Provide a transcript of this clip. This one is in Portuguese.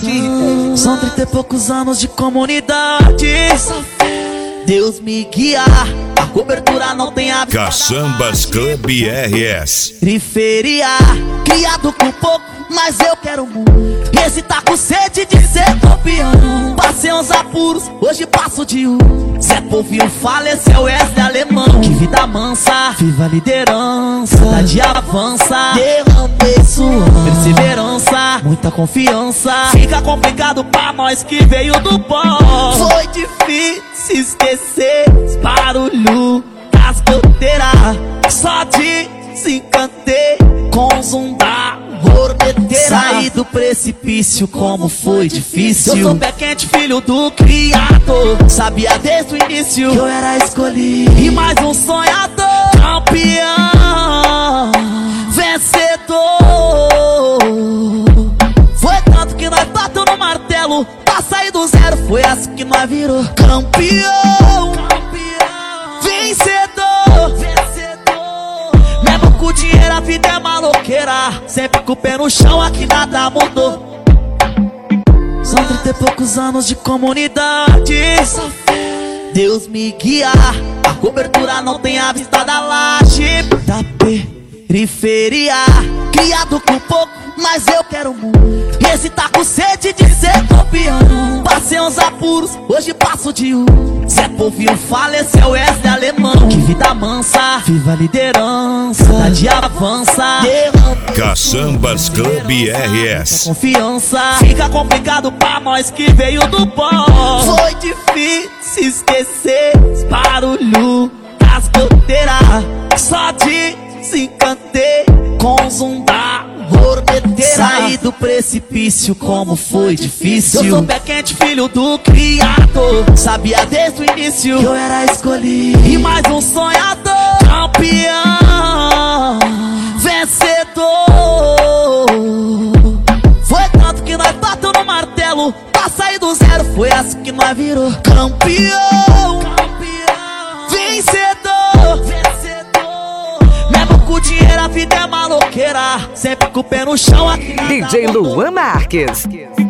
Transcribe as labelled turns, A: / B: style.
A: São 30 e poucos anos de comunidade. Deus me guia, a cobertura não tem a
B: Caçambas Club RS.
A: Periferia, criado com pouco, mas eu quero muito. Esse tá com sede de ser campeão. Passei uns apuros, hoje passo de Zé Povinho faleceu, Wesley Alemão. Que vida mansa, viva a liderança, cidade avança, derramei suor, perseverança, muita confiança. Fica complicado pra nós que veio do pó. Foi difícil esquecer os barulhos das goteiras. Só desencantei com o zoom da borbeteira. Saí do precipício, como foi difícil. Eu sou pé quente, filho do criador. Sabia desde o início que eu era escolhido. E mais um sonhador, campeão, vencedor. Foi tanto que nós bateu no martelo pra sair do zero. Foi assim que nós virou campeão, vencedor. Mesmo com o dinheiro a vida é maloqueira. Sempre com o pé no chão, aqui nada mudou. São 30 e poucos anos de comunidade. Deus me guia, a cobertura não tem a vista da laje. Da periferia, criado com pouco, mas eu quero muito. Esse tá com sede de ser campeão. Passei uns apuros, hoje passo de Zé Povinho faleceu, Wesley Alemão. Que vida mansa, viva a liderança, cidade avança,
B: Caçambas Club RS.
A: confiança. Fica complicado pra nós que veio do pó. Foi difícil esquecer os barulhos das goteiras. Só desencantei com o zoom da borbeteira. Saí do precipício, como foi difícil. Eu sou pé quente, filho do criador. Sabia desde o início que eu era escolhido. E mais um sonhador, campeão, vencedor. Foi tanto que nós bateu no martelo pra sair do zero. Foi assim que nós virou campeão, vencedor. Mesmo com o dinheiro a vida é maloqueira. Sempre com o pé no chão, aqui
C: DJ Luan Marques.